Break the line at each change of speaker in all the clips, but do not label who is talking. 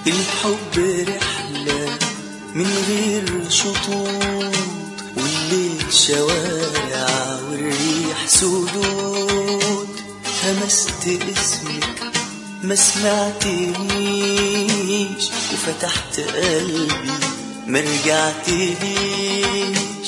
الحب رحلة من غير شطوط، والليل شوارع والريح سدود. همست اسمك ما سمعتنيش، وفتحت قلبي ما رجعتليش.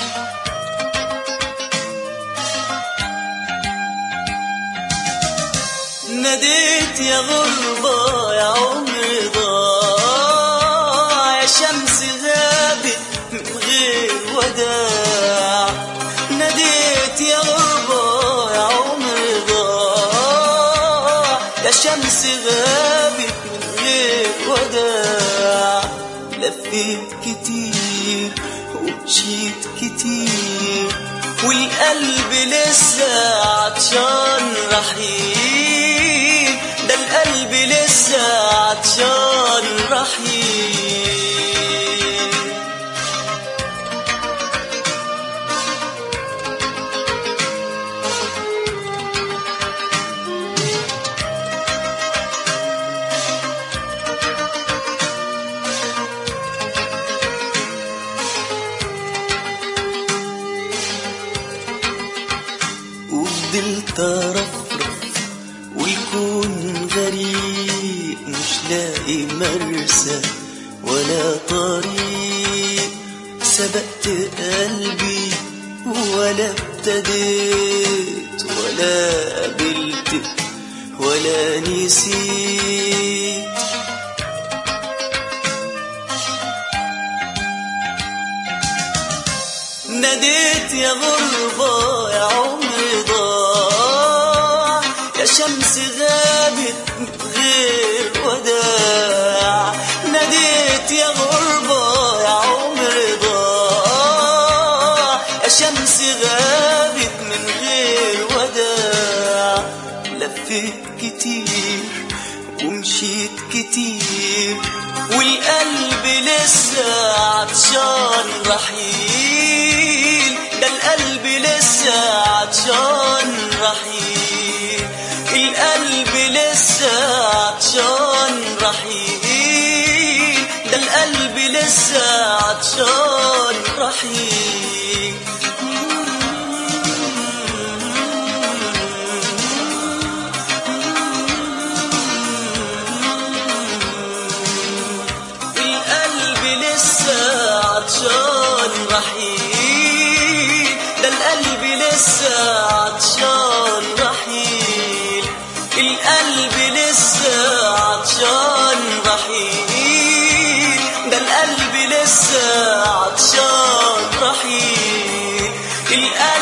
ناديت يا غربة يا عمري ضاع، يا شمس غابت من غير وداع. ناديت يا غربة يا عمري ضاع، يا شمس غابت من غير وداع. لفيت كتير ومشيت كتير، والقلب لسه عطشان رحيل. ده القلب لسه عطشان رحيل. وفضلت ارفرف والكون غريب، مش لاقي مرسى ولا طريق. سبقت قلبي ولا ابتديت، ولا قابلتك ولا نسيت. ناديت يا غربة يا عمري ضاع، يا شمس غابت من غير وداع. ناديت يا غربة يا عمري ضاع، يا شمس غابت من غير وداع. لفيت كتير ومشيت كتير، والقلب لسه عطشان رحيل. ده القلب لسه عطشان رحيل. القلب لسه عطشان رحيل. ده القلب لسه عطشان رحيل. عطشان رحيل. ده القلب لسه عطشان رحيل. القلب لسه عطشان رحيل. ده القلب لسه عطشان رحيل.